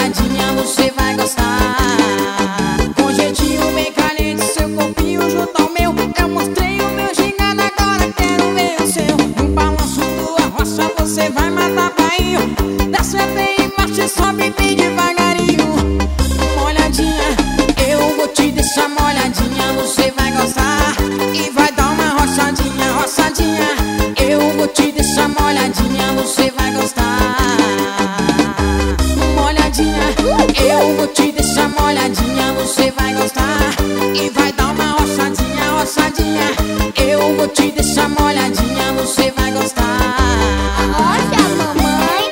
molhadinha, você vai gostar. Com jeitinho bem caliente, seu corpinho junto ao meu. Eu mostrei o meu gingado, agora quero ver o seu. No balanço do arrocha você vai matar painho. Desce bem embaixo e sobe bem devagarinho. Molhadinha, eu vou te deixar molhadinha, você vai gostar. E vai dar uma roçadinha, roçadinha. Eu vou te deixar molhadinha, você vai gostar. Molhadinha, eu vou te deixar molhadinha, você vai gostar. E vai dar uma roçadinha, roçadinha. Eu vou te deixar molhadinha, você vai gostar. Olha, mamãe.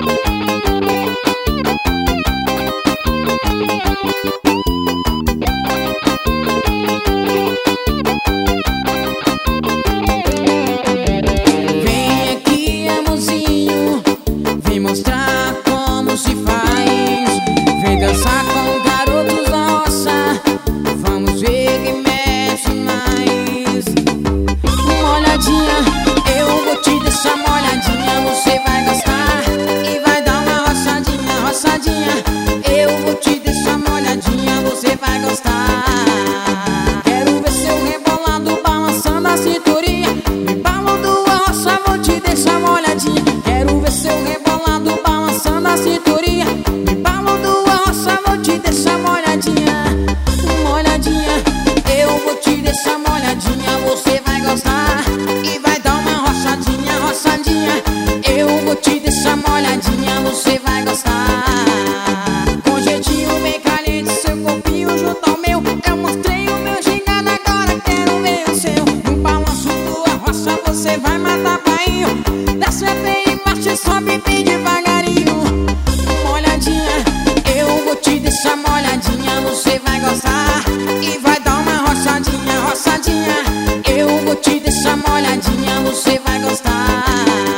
Vem aqui, amorzinho, vem mostrar como se faz. Vem dançar com garotos da roça, vamos ver quem mexe mais. Molhadinha, eu vou te deixar molhadinha, você vai gostar. E vai dar uma roçadinha, roçadinha. Eu vou te deixar molhadinha, você vai gostar. Quero ver seu rebolado balançando a cinturinha. Me balo do roça, vou te deixar molhadinha. Quero ver seu rebolado balançando a cinturinha. Me balo do roça, vou te deixar molhadinha. Molhadinha, eu vou te deixar molhadinha, você vai gostar. E vai dar uma roçadinha, roçadinha. Eu vou te deixar molhadinha, você vai gostar. Com jeitinho bem caliente, seu corpinho junto ao meu. Eu mostrei o meu gingado, agora quero ver o seu. No balanço do arrocha você vai matar painho. Desce bem embaixo e sobe bem devagarinho. Molhadinha, eu vou te deixar molhadinha, você vai gostar. E vai dar uma roçadinha, roçadinha. Eu vou te deixar molhadinha, você vai gostar.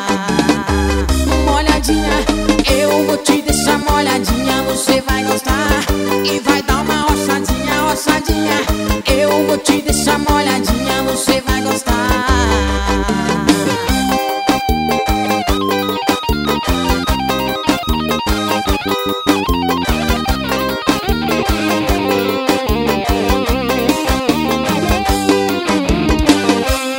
Molhadinha, eu vou te deixar molhadinha, você vai gostar. E vai dar uma roçadinha, roçadinha. Eu vou te deixar molhadinha, você vai